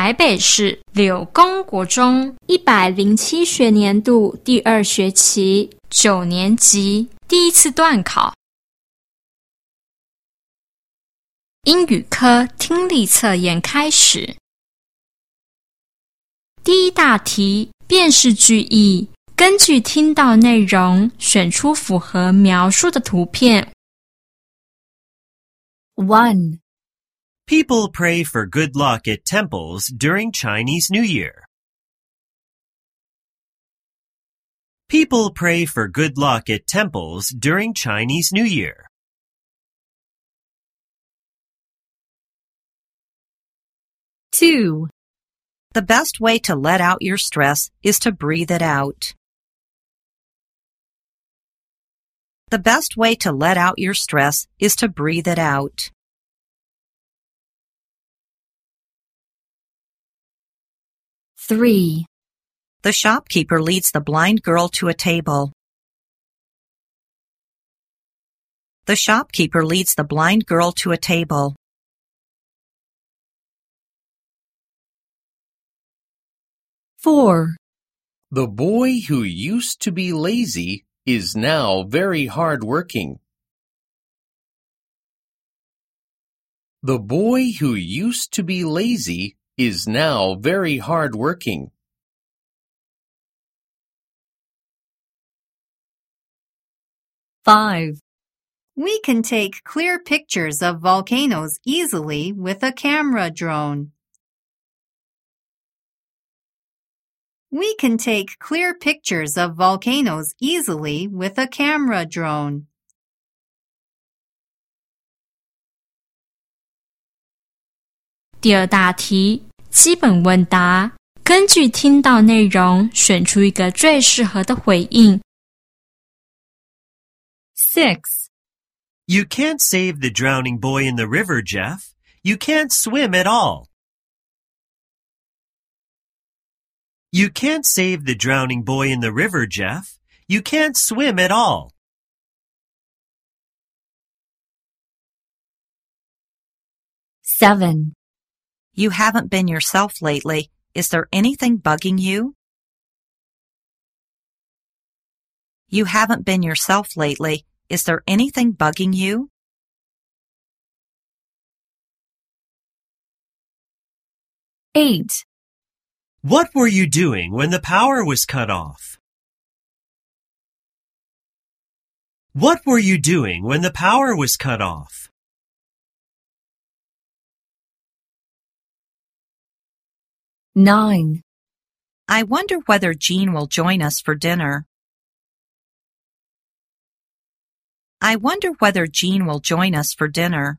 台北市柳工国中107学年度第2学期9年级第1次段考。英语科听力测验开始。第一大题，辨识句意，根据听到内容选出符合描述的图片。 1. People pray for good luck at temples during Chinese New Year. People pray for good luck at temples during Chinese New Year. 2. The best way to let out your stress is to breathe it out. The best way to let out your stress is to breathe it out. 3. The shopkeeper leads the blind girl to a table. The shopkeeper leads the blind girl to a table. 4. The boy who used to be lazy is now very hard-working. The boy who used to be lazy is now very hard-working. 5. We can take clear pictures of volcanoes easily with a camera drone. We can take clear pictures of volcanoes easily with a camera drone. 第二大题，基本问答，根据听到内容选出一个最适合的回应。 6. You can't save the drowning boy in the river, Jeff. You can't swim at all. You can't save the drowning boy in the river, Jeff. You can't swim at all. 7. You haven't been yourself lately. Is there anything bugging you? You haven't been yourself lately. Is there anything bugging you? 8. What were you doing when the power was cut off? What were you doing when the power was cut off? 9. I wonder whether Jean will join us for dinner. I wonder whether Jean will join us for dinner.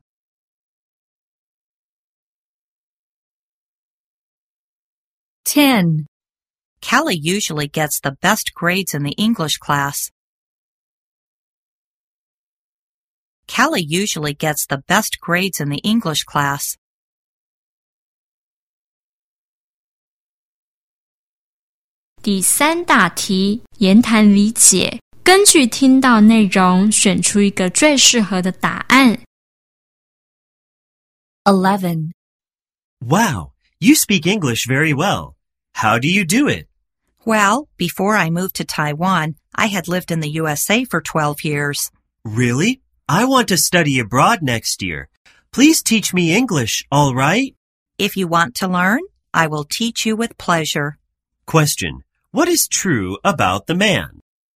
10. Kelly usually gets the best grades in the English class. Kelly usually gets the best grades in the English class. 第三大题，言谈理解，根据听到内容选出一个最适合的答案。 11. Wow, you speak English very well. How do you do it? Well, before I moved to Taiwan, I had lived in the USA for 12 years. Really? I want to study abroad next year. Please teach me English, all right? If you want to learn, I will teach you with pleasure. Question. What is true about the man?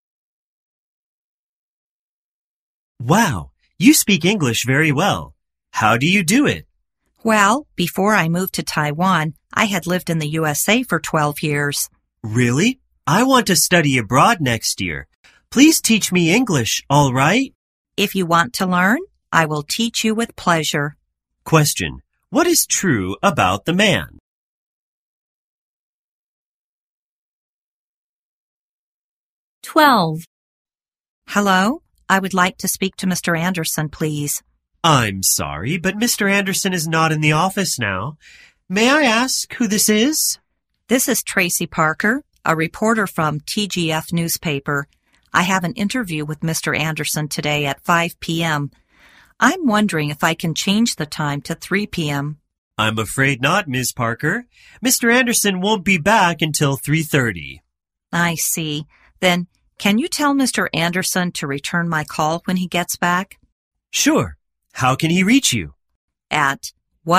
Wow, you speak English very well. How do you do it? Well, before I moved to Taiwan, I had lived in the USA for 12 years. Really? I want to study abroad next year. Please teach me English, all right? If you want to learn, I will teach you with pleasure. Question. What is true about the man? 12. Hello, I would like to speak to Mr. Anderson, please. I'm sorry, but Mr. Anderson is not in the office now. May I ask who this is? This is Tracy Parker, a reporter from TGF newspaper. I have an interview with Mr. Anderson today at 5 p.m. I'm wondering if I can change the time to 3 p.m. I'm afraid not, Ms. Parker. Mr. Anderson won't be back until 3:30. I see. Then, can you tell Mr. Anderson to return my call when he gets back? Sure. How can he reach you? At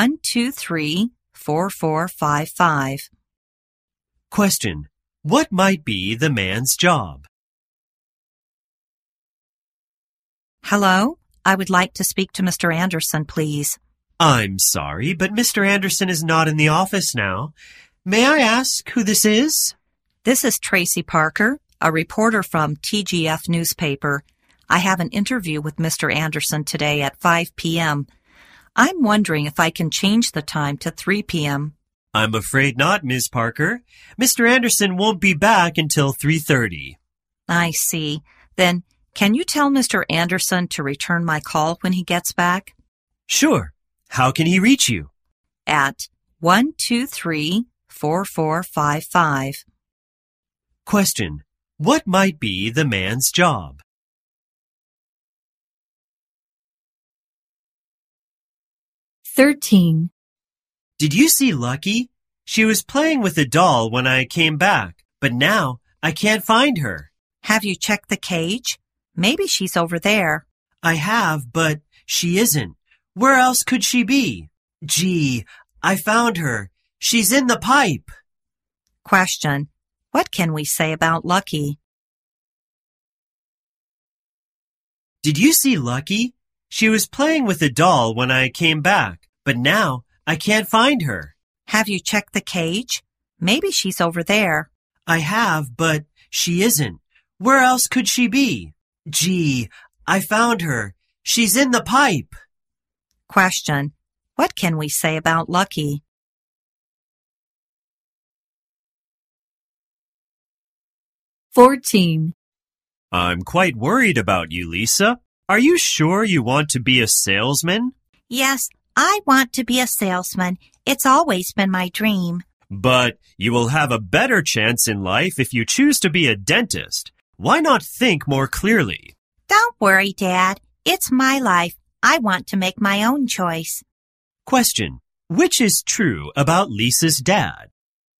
123-4455. Question. What might be the man's job? Hello? I would like to speak to Mr. Anderson, please. I'm sorry, but Mr. Anderson is not in the office now. May I ask who this is? This is Tracy Parker, a reporter from TGF newspaper. I have an interview with Mr. Anderson today at 5 p.m. I'm wondering if I can change the time to 3 p.m. I'm afraid not, Ms. Parker. Mr. Anderson won't be back until 3:30. I see. Then, can you tell Mr. Anderson to return my call when he gets back? Sure. How can he reach you? At 123-4455. Question. What might be the man's job? "13. Did you see Lucky? She was playing with a doll when I came back, but now I can't find her. Have you checked the cage? Maybe she's over there. I have, but she isn't. Where else could she be? Gee, I found her. She's in the pipe. Question. What can we say about Lucky? Did you see Lucky? She was playing with a doll when I came back, but now I can't find her. Have you checked the cage? Maybe she's over there. I have, but she isn't. Where else could she be? Gee, I found her. She's in the pipe. Question. What can we say about Lucky? "14. I'm quite worried about you, Lisa. Are you sure you want to be a salesman? Yes, I want to be a salesman. It's always been my dream. But you will have a better chance in life if you choose to be a dentist. Why not think more clearly? Don't worry, Dad. It's my life. I want to make my own choice. Question. Which is true about Lisa's dad?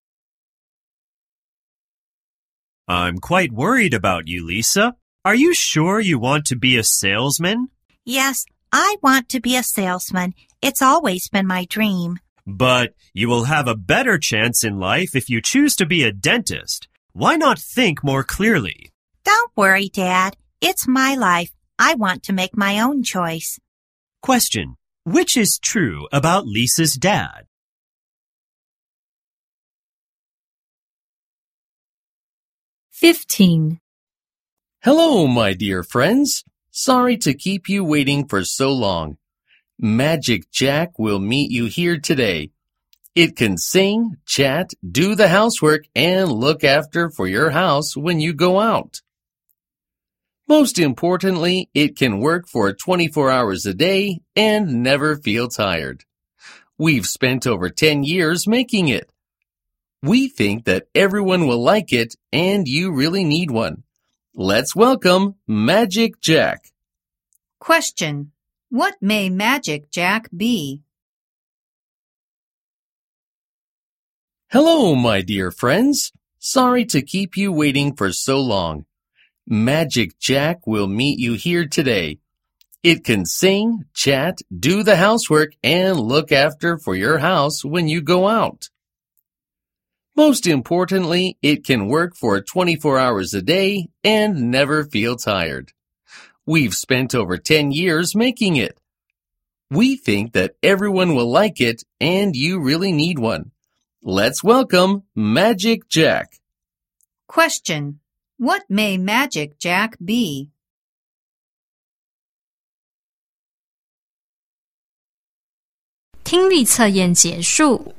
I'm quite worried about you, Lisa. Are you sure you want to be a salesman? Yes, I want to be a salesman. It's always been my dream. But you will have a better chance in life if you choose to be a dentist. Why not think more clearly? Don't worry, Dad. It's my life. I want to make my own choice. Question. Which is true about Lisa's dad? "15. Hello, my dear friends. Sorry to keep you waiting for so long. Magic Jack will meet you here today. It can sing, chat, do the housework, and look after for your house when you go out. Most importantly, it can work for 24 hours a day and never feel tired. We've spent over 10 years making it. We think that everyone will like it, and you really need one. Let's welcome Magic Jack. Question. What may Magic Jack be? Hello, my dear friends. Sorry to keep you waiting for so long. Magic Jack will meet you here today. It can sing, chat, do the housework, and look after for your house when you go out. Most importantly, it can work for 24 hours a day and never feel tired. We've spent over 10 years making it. We think that everyone will like it, and you really need one. Let's welcome Magic Jack. Question. What may Magic Jack be? 听力测验结束。